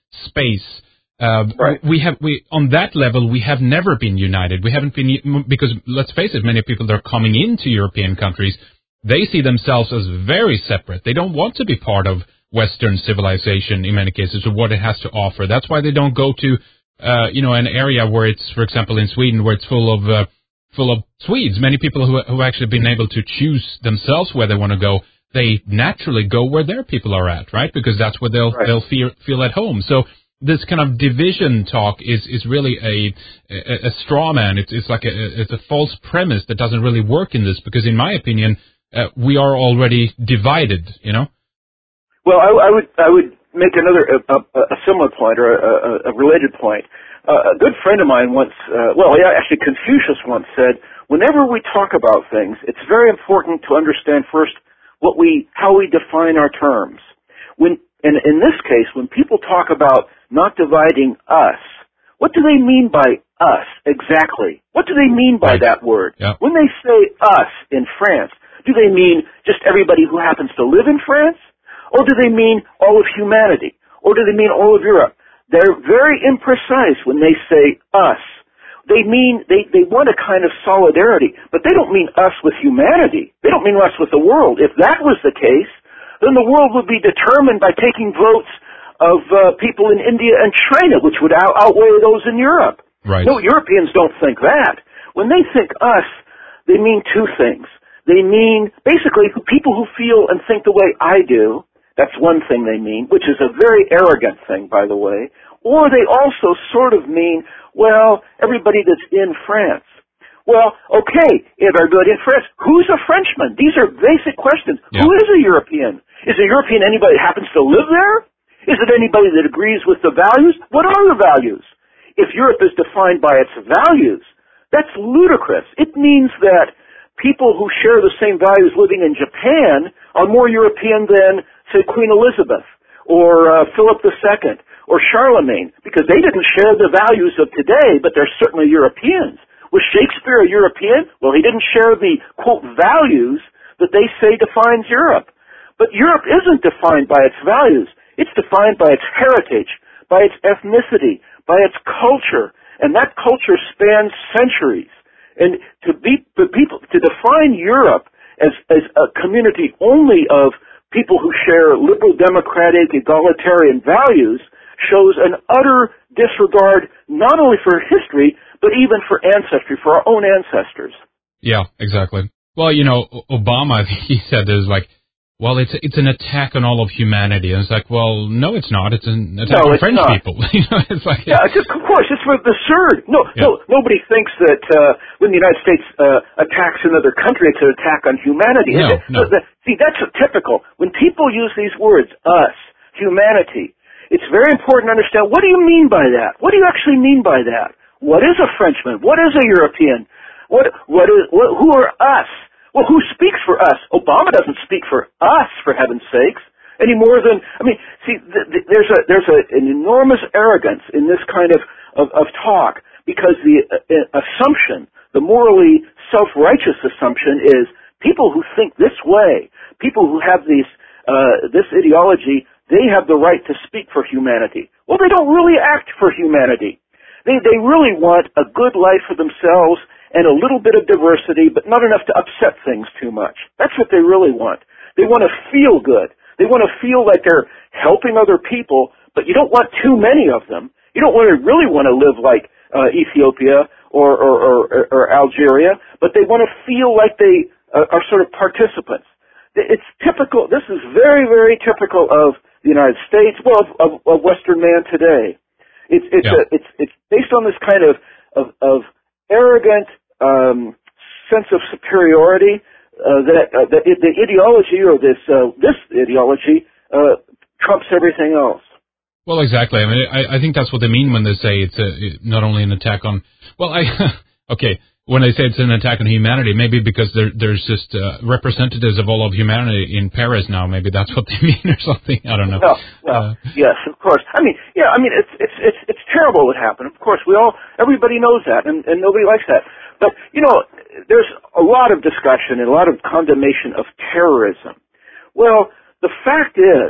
A: space. Uh,
B: right.
A: We have we on that level we have never been united. We haven't been because let's face it, many people that are coming into European countries, they see themselves as very separate. They don't want to be part of Western civilization in many cases, or what it has to offer. That's why they don't go to uh, you know an area where it's, for example, in Sweden, where it's full of uh, full of Swedes. Many people who who actually been able to choose themselves where they want to go, they naturally go where their people are at, right? Because that's where they'll
B: right.
A: they'll feel feel at home. So this kind of division talk is, is really a, a, a straw man. It's, it's like a, it's a false premise that doesn't really work in this because, in my opinion, uh, we are already divided, you know?
B: Well, I, I would I would make another, a, a, a similar point or a, a, a related point. Uh, a good friend of mine once, uh, well, actually Confucius once said, whenever we talk about things, it's very important to understand first what we, how we define our terms. When And in this case, when people talk about not dividing us, what do they mean by us exactly? What do they mean by
A: right.
B: that word?
A: Yeah.
B: When they say us in France, do they mean just everybody who happens to live in France? Or do they mean all of humanity? Or do they mean all of Europe? They're very imprecise when they say us. They mean, they, they want a kind of solidarity, but they don't mean us with humanity. They don't mean us with the world. If that was the case, then the world would be determined by taking votes of uh, people in India and China, which would out- outweigh those in Europe.
A: Right.
B: No, Europeans don't think that. When they think us, they mean two things. They mean, basically, people who feel and think the way I do, that's one thing they mean, which is a very arrogant thing, by the way. Or they also sort of mean, well, everybody that's in France. Well, okay, if everybody in France, who's a Frenchman? These are basic questions.
A: Yeah.
B: Who is a European? Is a European anybody that happens to live there? Is it anybody that agrees with the values? What are the values? If Europe is defined by its values, that's ludicrous. It means that people who share the same values living in Japan are more European than, say, Queen Elizabeth or uh, Philip the Second or Charlemagne, because they didn't share the values of today, but they're certainly Europeans. Was Shakespeare a European? Well, he didn't share the, quote, values that they say defines Europe. But Europe isn't defined by its values. It's defined by its heritage, by its ethnicity, by its culture, and that culture spans centuries. And to be, for people, to define Europe as, as a community only of people who share liberal, democratic, egalitarian values shows an utter disregard not only for history, but even for ancestry, for our own ancestors.
A: Yeah, exactly. Well, you know, Obama, he said there's like, well, it's it's an attack on all of humanity. And it's like, well, no, it's not. It's an attack
B: no,
A: on
B: it's
A: French
B: not.
A: people. You know, it's like,
B: yeah, it's just, of course, it's absurd. No,
A: yeah.
B: no, nobody thinks that uh, when the United States uh, attacks another country, it's an attack on humanity.
A: No,
B: it,
A: no.
B: The, the, see, that's a typical. When people use these words, us, humanity, it's very important to understand, what do you mean by that? What do you actually mean by that? What is a Frenchman? What is a European? What, what is, what, who are us? Well, who speaks for us? Obama doesn't speak for us, for heaven's sakes, any more than, I mean, see, th- th- there's a, there's a, an enormous arrogance in this kind of, of, of talk, because the uh, assumption, the morally self-righteous assumption is people who think this way, people who have these, uh, this ideology, they have the right to speak for humanity. Well, they don't really act for humanity. They, they really want a good life for themselves and a little bit of diversity, but not enough to upset things too much. That's what they really want. They want to feel good. They want to feel like they're helping other people, but you don't want too many of them. You don't want to really want to live like uh, Ethiopia or, or, or, or Algeria, but they want to feel like they uh, are sort of participants. It's typical. This is very, very typical of the United States, well, of, of, of Western man today. It's it's
A: yeah.
B: a, it's it's based on this kind of of, of arrogant um, sense of superiority uh, that uh, the, the ideology or this uh, this ideology uh, trumps everything else.
A: Well, exactly. I mean, I, I think that's what they mean when they say it's a, not only an attack on. Well, I okay. When they say it's an attack on humanity, maybe because there, there's just uh, representatives of all of humanity in Paris now. Maybe that's what they mean or something. I don't know.
B: Well, well uh, yes, of course. I mean, yeah. I mean, it's it's it's it's terrible what happened. Of course, we all everybody knows that, and, and nobody likes that. But you know, there's a lot of discussion and a lot of condemnation of terrorism. Well, the fact is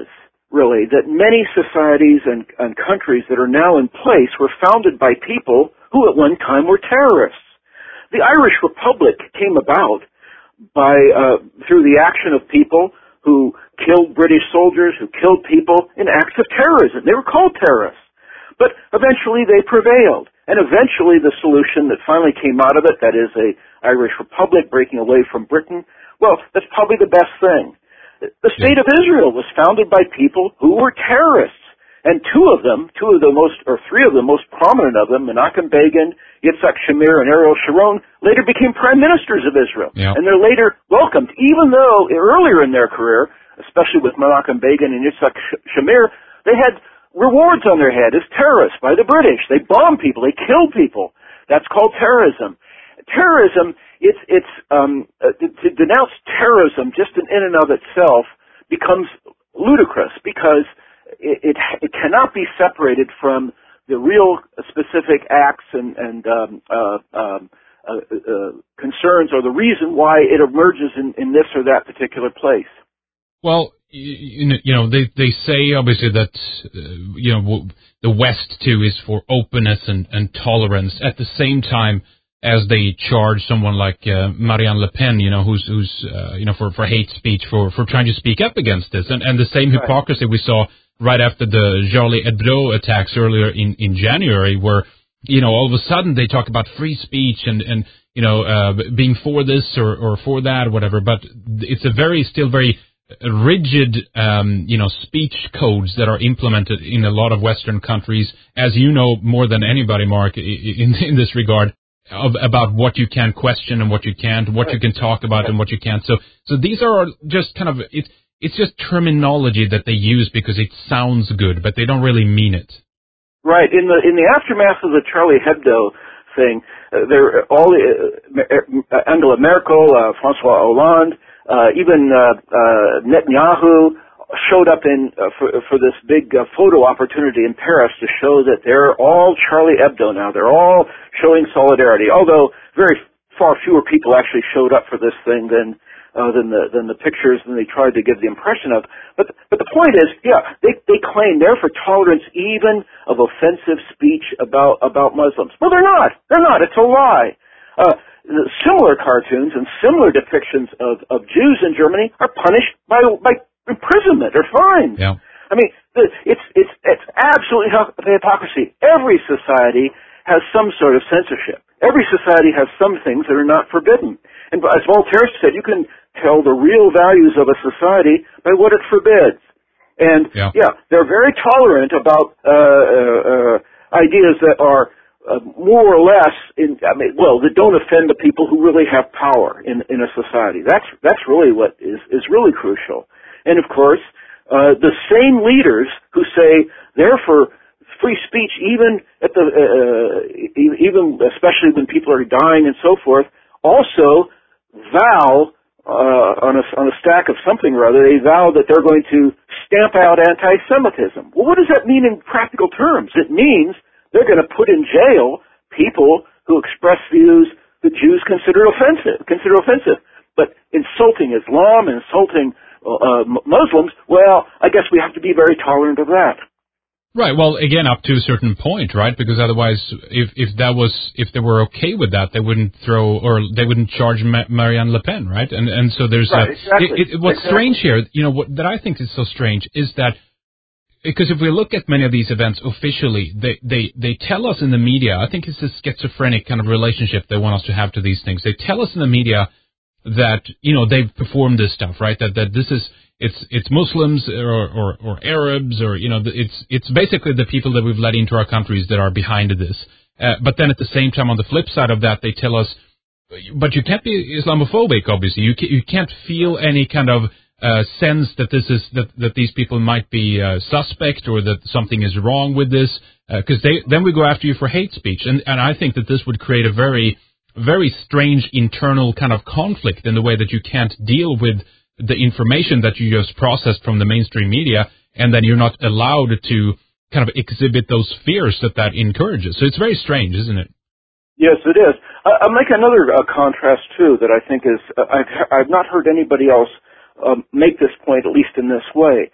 B: really, that many societies and, and countries that are now in place were founded by people who at one time were terrorists. The Irish Republic came about by uh, through the action of people who killed British soldiers, who killed people in acts of terrorism. They were called terrorists. But eventually they prevailed. And eventually the solution that finally came out of it, that is a Irish Republic breaking away from Britain, well, that's probably the best thing. The State of Israel was founded by people who were terrorists. And two of them, two of the most, or three of the most prominent of them, Menachem Begin, Yitzhak Shamir, and Ariel Sharon, later became prime ministers of Israel.
A: Yeah.
B: And they're later welcomed, even though earlier in their career, especially with Menachem Begin and Yitzhak Shamir, they had rewards on their head as terrorists by the British. They bombed people. They killed people. That's called terrorism. Terrorism, it's, it's, um, uh, to, to denounce terrorism just in, in and of itself becomes ludicrous because it, it, it cannot be separated from the real specific acts and, and um, uh, um, uh, uh, concerns or the reason why it emerges in, in this or that particular place.
A: Well, you know, they they say obviously that uh, you know the West too is for openness and, and tolerance. At the same time, as they charge someone like uh, Marianne Le Pen, you know, who's who's uh, you know for, for hate speech, for, for trying to speak up against this, and and the same
B: Right.
A: hypocrisy we saw right after the Charlie Hebdo attacks earlier in, in January, where you know all of a sudden they talk about free speech and and you know uh, being for this or, or for that or whatever, but it's a very still very rigid, um, you know, speech codes that are implemented in a lot of Western countries, as you know more than anybody, Mark, in, in this regard, of, about what you can question and what you can't, what you can talk about and what you can't. So, so these are just kind of it's it's just terminology that they use because it sounds good, but they don't really mean it.
B: Right. In the in the aftermath of the Charlie Hebdo thing, uh, there all uh, uh, Angela Merkel, uh, François Hollande. Uh, even uh, uh, Netanyahu showed up in uh, for, for this big uh, photo opportunity in Paris to show that they're all Charlie Hebdo now. They're all showing solidarity, although very far fewer people actually showed up for this thing than uh, than the than the pictures than they tried to give the impression of. But but the point is, yeah, they they claim they're for tolerance even of offensive speech about about Muslims. Well, they're not. They're not. It's a lie. Uh, Similar cartoons and similar depictions of, of Jews in Germany are punished by by imprisonment or fines.
A: Yeah.
B: I mean, the, it's it's it's absolutely hypocrisy. Every society has some sort of censorship. Every society has some things that are not forbidden. And as Voltaire said, you can tell the real values of a society by what it forbids. And
A: yeah,
B: yeah they're very tolerant about uh, uh, uh, ideas that are Uh, more or less, in, I mean, well, that don't offend the people who really have power in in a society. That's that's really what is is really crucial. And of course, uh, the same leaders who say they're for free speech, even at the uh, even especially when people are dying and so forth, also vow uh, on a on a stack of something or other. They vow that they're going to stamp out anti-Semitism. Well, what does that mean in practical terms? It means they're going to put in jail people who express views that Jews consider offensive, consider offensive. But insulting Islam, insulting uh, Muslims, well, I guess we have to be very tolerant of that.
A: Right. Well, again, up to a certain point, right? Because otherwise, if if that was if they were okay with that, they wouldn't throw or they wouldn't charge Ma- Marianne Le Pen, right? And and so there's
B: right,
A: a,
B: exactly.
A: it, it, what's
B: exactly.
A: strange here, you know, what that I think is so strange is that. Because if we look at many of these events officially, they, they, they tell us in the media, I think it's a schizophrenic kind of relationship they want us to have to these things. They tell us in the media that, you know, they've performed this stuff, right? That, that this is, it's, it's Muslims or, or, or Arabs or, you know, it's, it's basically the people that we've let into our countries that are behind this. Uh, but then at the same time, on the flip side of that, they tell us, but you can't be Islamophobic, obviously. You can't, you can't feel any kind of, Uh, sense that this is that, that these people might be uh, suspect or that something is wrong with this, because uh, they then we go after you for hate speech, and and I think that this would create a very very strange internal kind of conflict in the way that you can't deal with the information that you just processed from the mainstream media, and then you're not allowed to kind of exhibit those fears that that encourages. So it's very strange, isn't it?
B: Yes, it is. I, I'll make another uh, contrast too that I think is uh, I've I've not heard anybody else Um, make this point, at least in this way.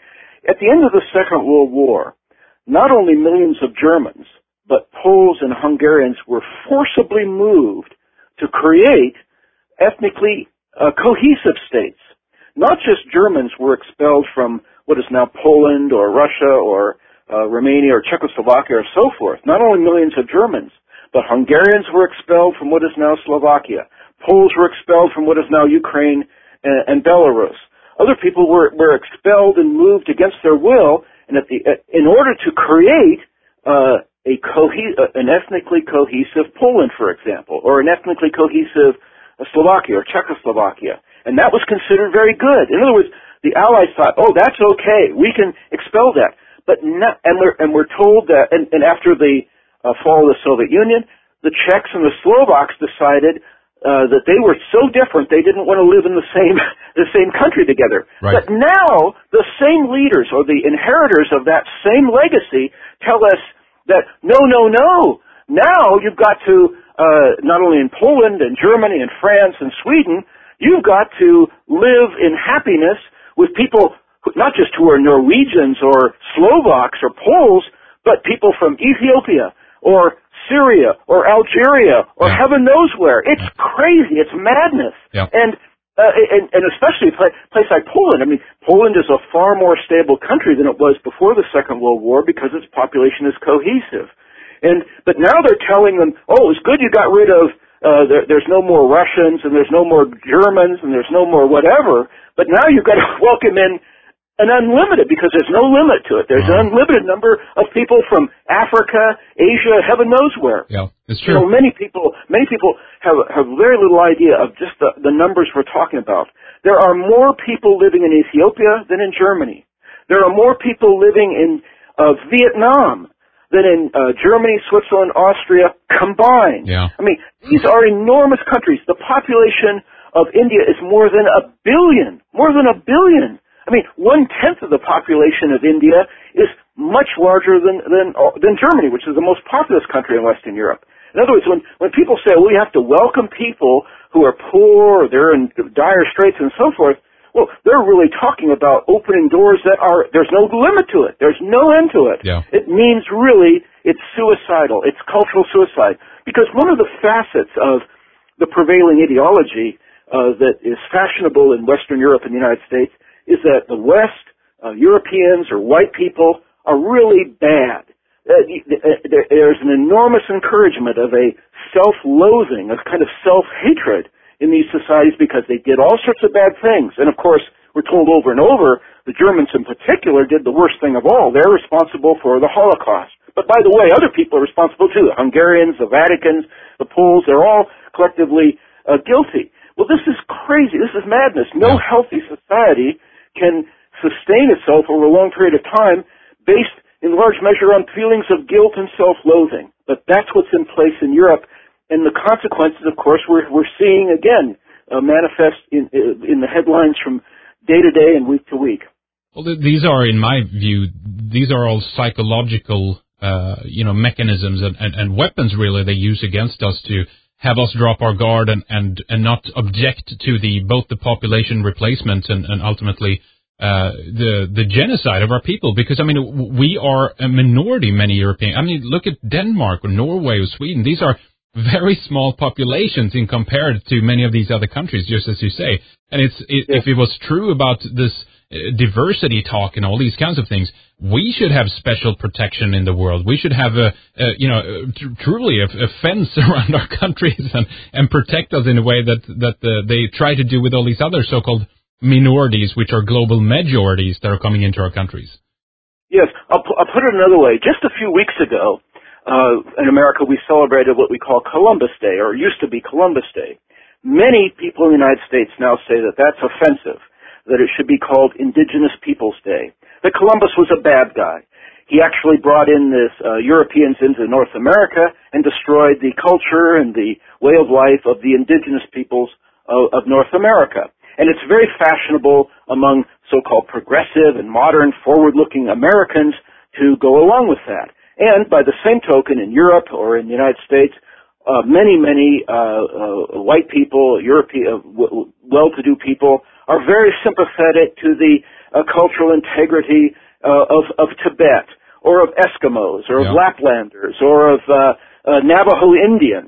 B: At the end of the Second World War, not only millions of Germans, but Poles and Hungarians were forcibly moved to create ethnically uh, cohesive states. Not just Germans were expelled from what is now Poland or Russia or uh, Romania or Czechoslovakia or so forth. Not only millions of Germans, but Hungarians were expelled from what is now Slovakia. Poles were expelled from what is now Ukraine and, and Belarus. Other people were, were expelled and moved against their will, and at the, in order to create uh, a cohe- an ethnically cohesive Poland, for example, or an ethnically cohesive Slovakia or Czechoslovakia. And that was considered very good. In other words, the Allies thought, oh, that's okay, we can expel that. But not, and we're and we're told that, and, and after the uh, fall of the Soviet Union, the Czechs and the Slovaks decided uh, that they were so different they didn't want to live in the same the same country together.
A: Right.
B: But now the same leaders or the inheritors of that same legacy tell us that no, no, no. Now you've got to uh, not only in Poland and Germany and France and Sweden, you've got to live in happiness with people, not just who are Norwegians or Slovaks or Poles, but people from Ethiopia or Syria or Algeria or
A: yeah.
B: heaven knows where. It's yeah. crazy. It's madness.
A: Yeah.
B: And, uh, and and especially a place like Poland. I mean, Poland is a far more stable country than it was before the Second World War because its population is cohesive. And but now they're telling them, oh, it's good you got rid of. Uh, there, there's no more Russians and there's no more Germans and there's no more whatever. But now you've got to welcome in an unlimited, because there's no limit to it. There's an unlimited number of people from Africa, Asia, heaven knows where.
A: Yeah, it's true.
B: You know, many people, many people have have very little idea of just the, the numbers we're talking about. There are more people living in Ethiopia than in Germany. There are more people living in uh, Vietnam than in uh, Germany, Switzerland, Austria combined.
A: Yeah.
B: I mean, these are enormous countries. The population of India is more than a billion, more than a billion. I mean, one-tenth of the population of India is much larger than, than, than Germany, which is the most populous country in Western Europe. In other words, when, when people say, well, we have to welcome people who are poor, or they're in dire straits and so forth, well, they're really talking about opening doors that are, there's no limit to it. There's no end to it.
A: Yeah.
B: It means really, it's suicidal. It's cultural suicide. Because one of the facets of the prevailing ideology uh, that is fashionable in Western Europe and the United States is that the West, uh, Europeans or white people are really bad. Uh, there's an enormous encouragement of a self-loathing, a kind of self-hatred in these societies because they did all sorts of bad things. And of course, we're told over and over, the Germans in particular did the worst thing of all. They're responsible for the Holocaust. But by the way, other people are responsible too. The Hungarians, the Vaticans, the Poles, they're all collectively uh, guilty. Well, this is crazy. This is madness. No
A: yeah.
B: healthy society can sustain itself over a long period of time based in large measure on feelings of guilt and self-loathing. But that's what's in place in Europe. And the consequences, of course, we're, we're seeing, again, uh, manifest in, in the headlines from day to day and week to week.
A: Well, th- these are, in my view, these are all psychological, uh, you know, mechanisms and, and, and weapons, really, they use against us to have us drop our guard and, and, and not object to the both the population replacement and, and ultimately uh, the the genocide of our people. Because, I mean, we are a minority, many European. I mean, look at Denmark or Norway or Sweden. These are very small populations in compared to many of these other countries, just as you say. And it's it, yeah. if it was true about this diversity talk and all these kinds of things, we should have special protection in the world. We should have a, a you know, tr- truly a, a fence around our countries and, and protect us in a way that that uh, they try to do with all these other so-called minorities, which are global majorities that are coming into our countries.
B: Yes, I'll, pu- I'll put it another way. Just a few weeks ago, uh, in America, we celebrated what we call Columbus Day, or used to be Columbus Day. Many people in the United States now say that that's offensive, that it should be called Indigenous Peoples Day, that Columbus was a bad guy. He actually brought in this uh, Europeans into North America and destroyed the culture and the way of life of the indigenous peoples of, of North America. And it's very fashionable among so-called progressive and modern forward-looking Americans to go along with that. And by the same token, in Europe or in the United States, uh, many, many uh, uh, white people, European, uh, w- well-to-do people, are very sympathetic to the uh, cultural integrity uh, of, of Tibet, or of Eskimos, or of
A: yeah.
B: Laplanders, or of uh, uh, Navajo Indians.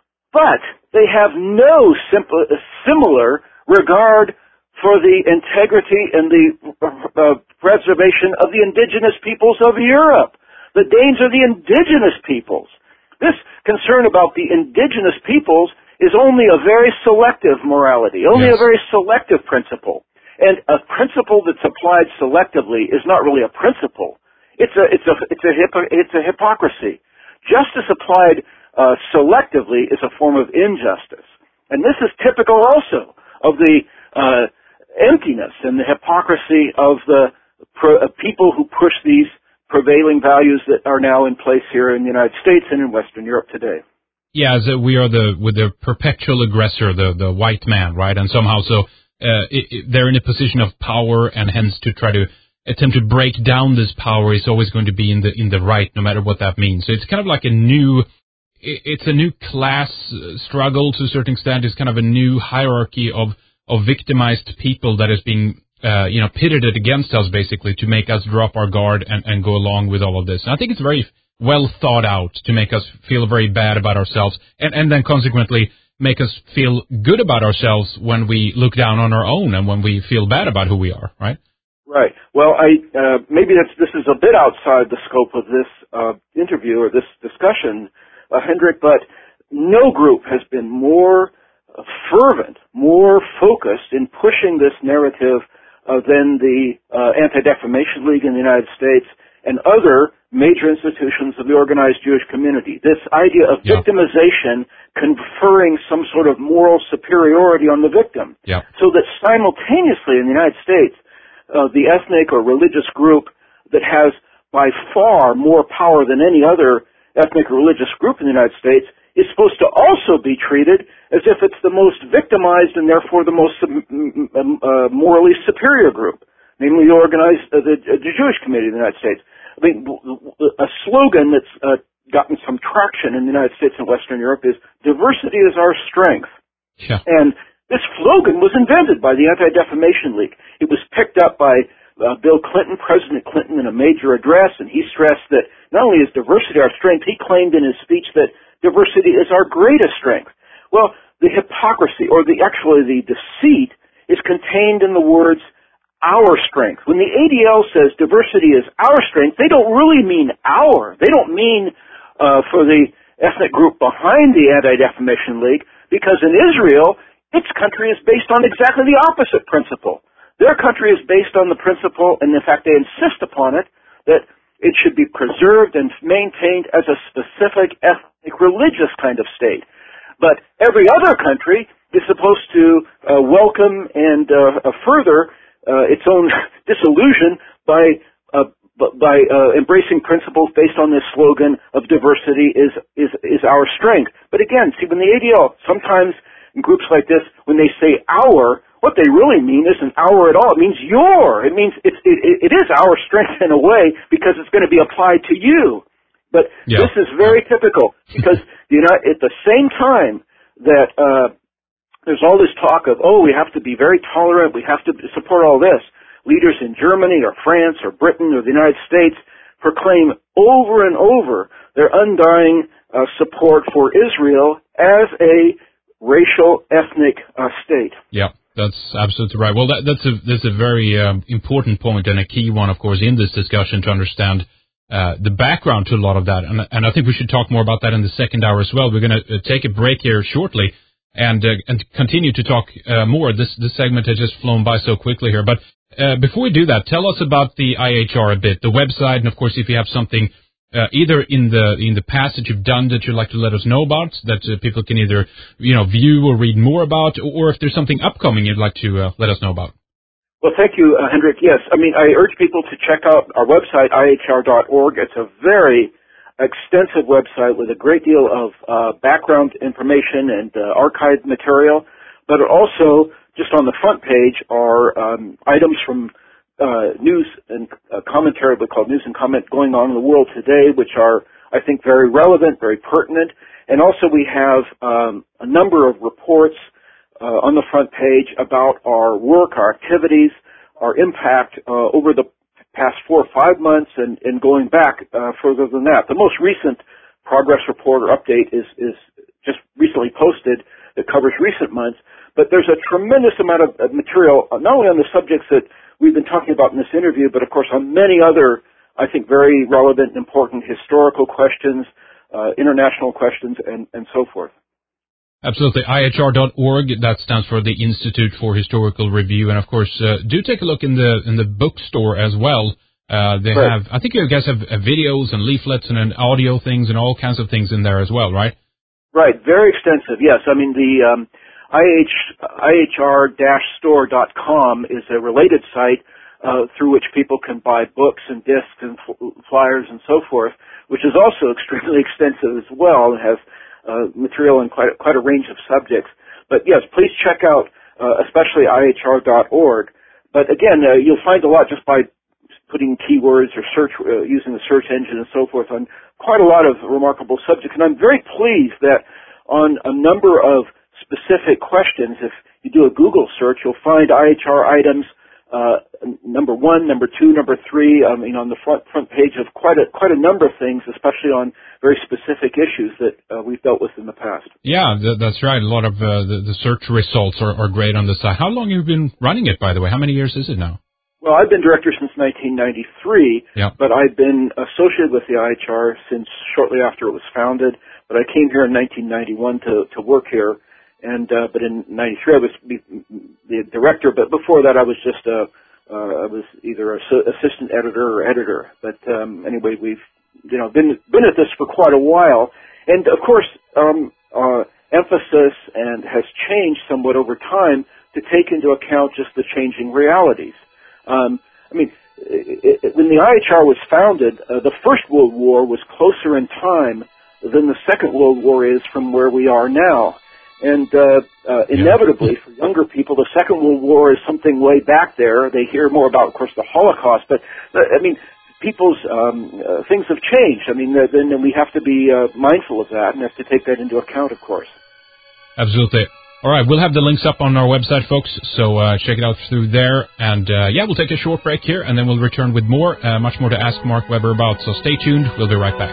B: But they have no simple, similar regard for the integrity and the uh, preservation of the indigenous peoples of Europe. The Danes are the indigenous peoples. This concern about the indigenous peoples is only a very selective morality, only
A: yes.
B: a very selective principle. And a principle that's applied selectively is not really a principle. It's a, it's a, it's a, hypo, it's a hypocrisy. Justice applied uh, selectively is a form of injustice. And this is typical also of the uh, emptiness and the hypocrisy of the pro, uh, people who push these prevailing values that are now in place here in the United States and in Western Europe today.
A: Yeah, as we are the with the perpetual aggressor, the the white man, right? And somehow, so uh, it, it, they're in a position of power, and hence to try to attempt to break down this power is always going to be in the in the right, no matter what that means. So it's kind of like a new, it's a new class struggle to a certain extent. It's kind of a new hierarchy of of victimized people that is being uh, you know pitted against us, basically, to make us drop our guard and, and go along with all of this. And I think it's very well thought out to make us feel very bad about ourselves, and, and then consequently make us feel good about ourselves when we look down on our own and when we feel bad about who we are, right?
B: Right. Well, I uh, maybe that's, this is a bit outside the scope of this uh, interview or this discussion, uh, Hendrik, but no group has been more uh, fervent, more focused in pushing this narrative uh, than the uh, Anti-Defamation League in the United States and other major institutions of the organized Jewish community. This idea of
A: yeah.
B: victimization conferring some sort of moral superiority on the victim.
A: Yeah.
B: So that simultaneously in the United States, uh, the ethnic or religious group that has by far more power than any other ethnic or religious group in the United States is supposed to also be treated as if it's the most victimized and therefore the most uh, morally superior group, namely the organized, uh, the, uh, the Jewish community in the United States. I mean, a slogan that's uh, gotten some traction in the United States and Western Europe is "Diversity is our strength."
A: Yeah.
B: And this slogan was invented by the Anti-Defamation League. It was picked up by uh, Bill Clinton, President Clinton, in a major address, and he stressed that not only is diversity our strength, he claimed in his speech that diversity is our greatest strength. Well, the hypocrisy, or the actually the deceit, is contained in the words our strength. When the A D L says diversity is our strength, they don't really mean our. They don't mean uh, for the ethnic group behind the Anti-Defamation League, because in Israel, its country is based on exactly the opposite principle. Their country is based on the principle, and in fact they insist upon it, that it should be preserved and maintained as a specific ethnic religious kind of state. But every other country is supposed to uh, welcome and uh, further Uh, its own disillusion by uh, by uh, embracing principles based on this slogan of diversity is is is our strength. But again, see, when the A D L, sometimes in groups like this, when they say our, what they really mean isn't our at all. It means your. It means it's, it, it is our strength in a way because it's going to be applied to you. But
A: yeah.
B: this is very typical because you know, at the same time that uh, there's all this talk of, oh, we have to be very tolerant, we have to support all this. Leaders in Germany or France or Britain or the United States proclaim over and over their undying uh, support for Israel as a racial, ethnic uh, state.
A: Yeah, that's absolutely right. Well, that, that's a that's a very um, important point and a key one, of course, in this discussion to understand uh, the background to a lot of that. And, and I think we should talk more about that in the second hour as well. We're going to uh, take a break here shortly. And uh, and continue to talk uh, more. This this segment has just flown by so quickly here. But uh, before we do that, tell us about the I H R a bit, the website, and of course, if you have something uh, either in the in the past that you've done that you'd like to let us know about, that uh, people can either you know view or read more about, or if there's something upcoming you'd like to uh, let us know about.
B: Well, thank you, uh, Hendrik. Yes, I mean, I urge people to check out our website, I H R dot org. It's a very extensive website with a great deal of uh, background information and uh, archived material, but also just on the front page are um, items from uh, news and uh, commentary, we call news and comment going on in the world today, which are, I think, very relevant, very pertinent. And also we have um, a number of reports uh, on the front page about our work, our activities, our impact uh, over the past four or five months and, and going back uh, further than that. The most recent progress report or update is, is just recently posted that covers recent months, but there's a tremendous amount of, of material, not only on the subjects that we've been talking about in this interview, but of course on many other, I think, very relevant and important historical questions, uh, international questions, and, and so forth.
A: Absolutely. I H R dot org, that stands for the Institute for Historical Review. And of course, uh, do take a look in the in the bookstore as well. Uh, they right. have, I think you guys have uh, videos and leaflets and, and audio things and all kinds of things in there as well, right?
B: Right. Very extensive. Yes. I mean, the um, I H R store dot com is a related site uh, through which people can buy books and discs and flyers and so forth, which is also extremely extensive as well and has Uh, material in quite a, quite a range of subjects. But yes, please check out uh, especially I H R dot org. But again, uh, you'll find a lot just by putting keywords or search uh, using the search engine and so forth on quite a lot of remarkable subjects. And I'm very pleased that on a number of specific questions, if you do a Google search, you'll find I H R items uh, number one, number two, number three. I mean, on the front front page of quite a quite a number of things, especially on very specific issues that uh, we've dealt with in the past.
A: Yeah, th- that's right. A lot of uh, the, the search results are, are great on the site. How long have you been running it, by the way? How many years is it now?
B: Well, I've been director since nineteen ninety-three, yeah. But I've been associated with the I H R since shortly after it was founded. But I came here in nineteen ninety-one to, to work here, and uh, but in ninety-three I was the director. But before that, I was just a uh, I was either a assistant editor or editor. But um, anyway, we've you know been been at this for quite a while, and of course, um, uh, emphasis and has changed somewhat over time to take into account just the changing realities. Um, I mean, it, it, when the I H R was founded, uh, the First World War was closer in time than the Second World War is from where we are now. And uh, uh, inevitably, yeah. for younger people, the Second World War is something way back there. They hear more about, of course, the Holocaust. But, uh, I mean, people's um, uh, things have changed. I mean, then uh, we have to be uh, mindful of that and have to take that into account, of course.
A: Absolutely. All right, we'll have the links up on our website, folks, so uh, check it out through there. And, uh, yeah, we'll take a short break here, and then we'll return with more, uh, much more to ask Mark Webber about. So stay tuned. We'll be right back.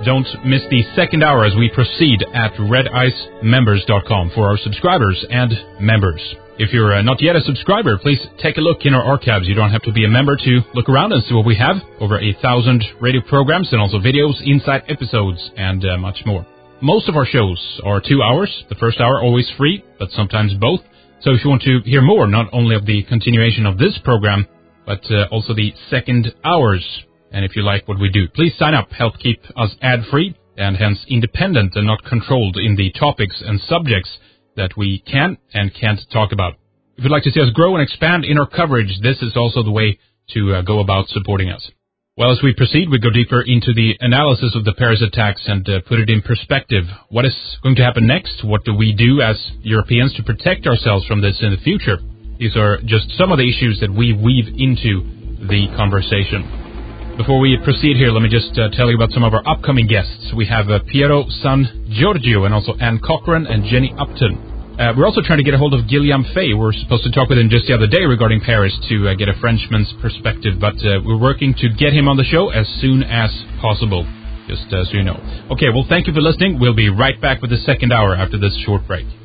A: Don't miss the second hour as we proceed at red ice members dot com for our subscribers and members. If you're uh, not yet a subscriber, please take a look in our archives. You don't have to be a member to look around and see what we have. Over a thousand radio programs and also videos, inside episodes, and uh, much more. Most of our shows are two hours. The first hour always free, but sometimes both. So if you want to hear more, not only of the continuation of this program, but uh, also the second hours, and if you like what we do, please sign up. Help keep us ad-free and hence independent and not controlled in the topics and subjects that we can and can't talk about. If you'd like to see us grow and expand in our coverage, this is also the way to uh, go about supporting us. Well, as we proceed, we go deeper into the analysis of the Paris attacks and uh, put it in perspective. What is going to happen next? What do we do as Europeans to protect ourselves from this in the future? These are just some of the issues that we weave into the conversation. Before we proceed here, let me just uh, tell you about some of our upcoming guests. We have uh, Piero San Giorgio and also Anne Cochran and Jenny Upton. Uh, we're also trying to get a hold of Guillaume Fay. We were supposed to talk with him just the other day regarding Paris to uh, get a Frenchman's perspective, but uh, we're working to get him on the show as soon as possible, just uh, so you know. Okay, well, thank you for listening. We'll be right back with the second hour after this short break.